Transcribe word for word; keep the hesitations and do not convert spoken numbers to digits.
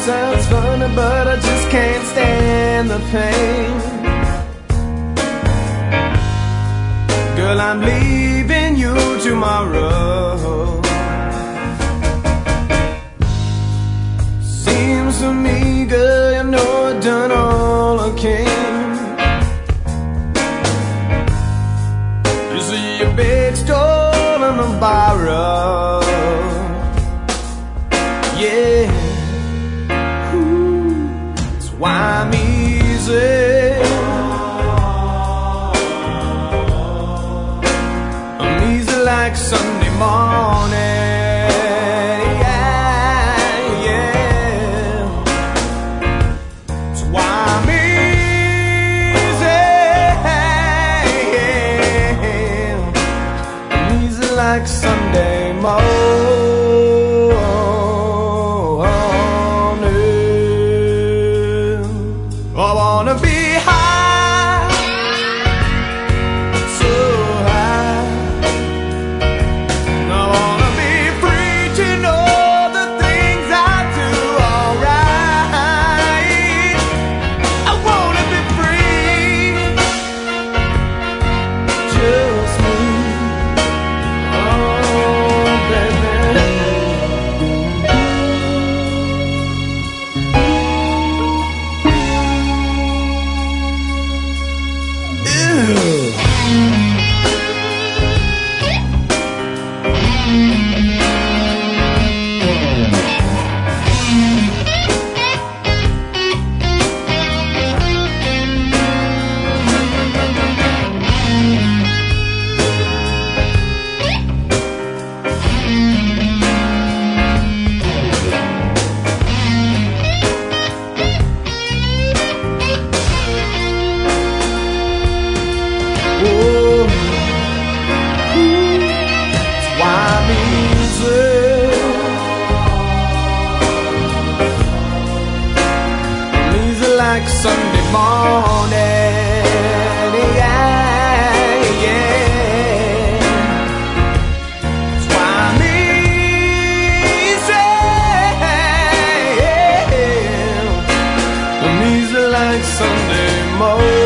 sounds funny, but I just can't stand the pain. Girl, I'm leaving you tomorrow. Seems to me, girl, you know I've done all I can. You see, you beg, stolen, and borrow. Yeah, ooh, that's why I'm easy. I'm easy like Sunday morning. Yeah, yeah, that's why I'm easy. Yeah. I'm easy like Sunday morning. I wanna be high, so high. I wanna be free to know the things I do alright. I wanna be free, just me. Oh, baby. Like Sunday morning, yeah, yeah. That's why I'm easy. I'm easy like Sunday morning.